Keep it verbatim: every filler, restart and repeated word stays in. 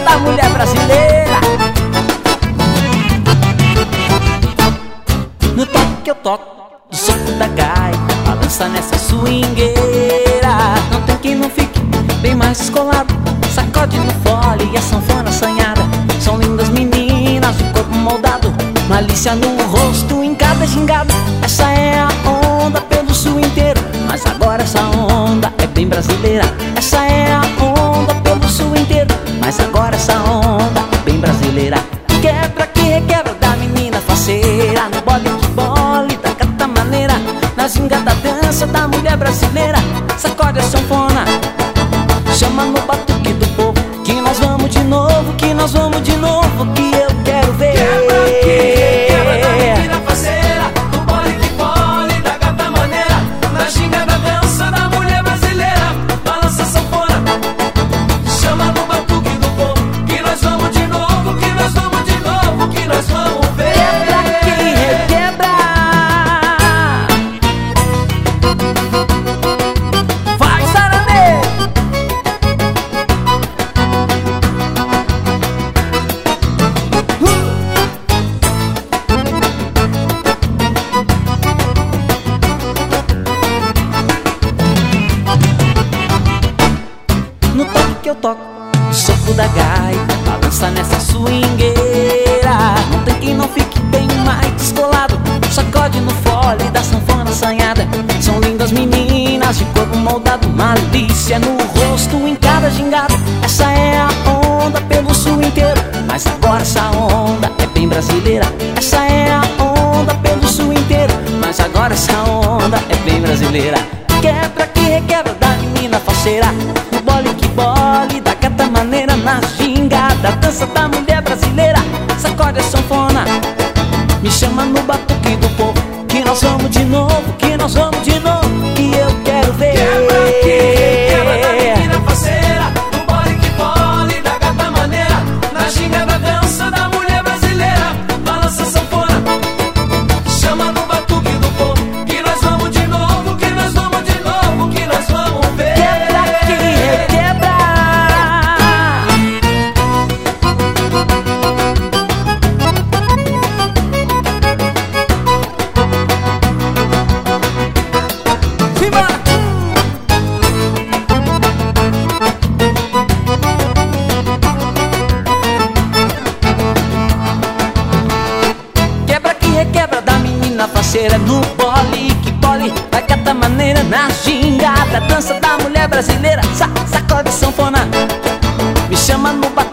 da mulher brasileira. No toque que eu toco, do soco da gaita, balança nessa swingueira. Não tem quem não fique bem mais descolado, sacode no fole e a sanfona assanhada. São lindas meninas, de corpo moldado, malícia no rosto em cada gingado. Essa é a onda pelo sul inteiro, mas agora essa onda é bem brasileira. Essa é a onda pelo sul inteiro, mas agora essa onda é bem brasileira. Quebra que requebra da menina faceira, no bole que bole da gata maneira, na ginga da dança da mulher brasileira. Sacode a sanfona, chama no batuque do povo, que nós vamos de novo, que nós vamos de novo, que eu quero ver. Quebra que quebra da menina faceira, no bole que bole da gata maneira, na ginga da dança da mulher brasileira. Balança a sanfona, chama no batuque do povo, que nós vamos de novo, que nós vamos de novo, que nós vamos ver. Quebra que requebra. Vai, Saranê! No toque que eu toco, o soco da gaita, balança nessa swingueira. Não tem quem não fique bem mais descolado, sacode no fole da sanfona assanhada. São lindas meninas de corpo moldado, malícia no rosto em cada gingado. Essa é a onda pelo sul inteiro, mas agora essa onda é bem brasileira. Essa é a onda pelo sul inteiro, mas agora essa onda é bem brasileira. Quebra que requebra da menina faceira, no bole que bole da gata maneira, na ginga da dança da mulher brasileira. Sacode a sanfona, me chama no batuque do povo, que nós vamos de novo, que nós vamos de novo, que eu quero ver. Quebra que quebra da menina faceira, no bole que bole da gata maneira, na ginga da dança da mulher brasileira. Balança a sanfona, chama no batuque do povo, que nós vamos de novo, que nós vamos de novo, que nós vamos ver. Quebra que requebra. Simbora! Quebra que requebra da menina faceira, no bole que bole da gata maneira, na ginga da dança da mulher brasileira. Sa sacode sanfona, me chama no batuque